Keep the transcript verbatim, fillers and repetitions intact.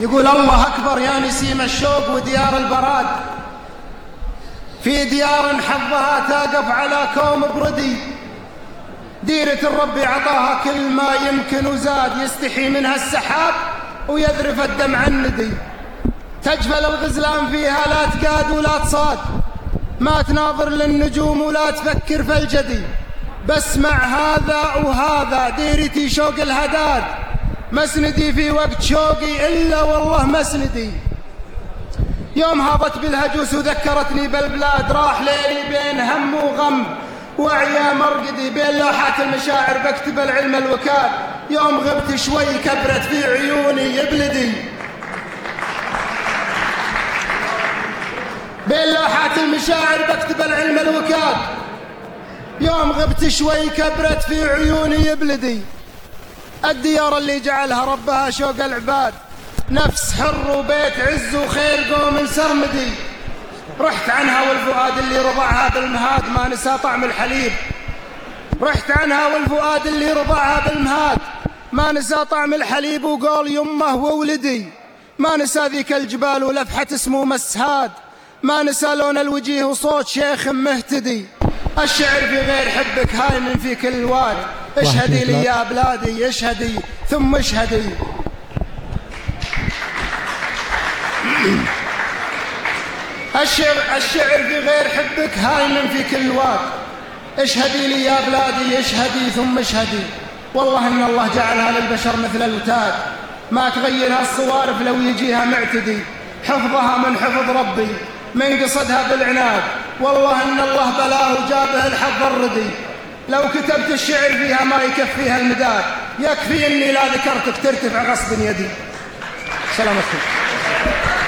يقول الله أكبر يا نسيم الشوق وديار البراد، في ديار حظها تقف على كوم بردي، ديرة الرب عطاها كل ما يمكن وزاد، يستحي منها السحاب ويذرف الدمع الندي، تجفل الغزلان فيها لا تقاد ولا تصاد، ما تناظر للنجوم ولا تفكر في الجدي، بسمع هذا وهذا ديرتي شوق الهداد، مسندي في وقت شوقي إلا والله مسندي. يوم هابت بالهجوس وذكرتني بالبلاد، راح ليلي بين هم وغم وعيا مرقدي، بين لوحات المشاعر بكتب العلم الوكاد، يوم غبت شوي كبرت في عيوني يبلدي، بين لوحات المشاعر بكتب العلم الوكاد، يوم غبت شوي كبرت في عيوني يبلدي. الديار اللي جعلها ربها شوق العباد، نفس حر وبيت عز وخير قوم سرمدي، رحت عنها والفؤاد اللي رضعها بالمهاد ما نسى طعم الحليب، رحت عنها والفؤاد اللي رضعها بالمهاد ما نسى طعم الحليب، وقول يمه وولدي، ما نسى ذيك الجبال ولفحة اسمه مسهاد، ما نسى لون الوجيه وصوت شيخ مهتدي. الشعر في غير حبك هايم في كل واد، اشهدي لي يا بلادي اشهدي ثم اشهدي. الشعر, الشعر في غير حبك هايم في كل واد، اشهدي لي يا بلادي اشهدي ثم اشهدي. والله ان الله جعلها للبشر مثل الوتاد، ما تغيرها الصوارف لو يجيها معتدي، حفظها من حفظ ربي من قصدها بالعناد، والله ان الله بلاه وجابه الحظ الردي، لو كتبت الشعر فيها ما يكفيها المداد، يكفي اني لا ذكرتك ترتفع غصب يدي. سلامتكم.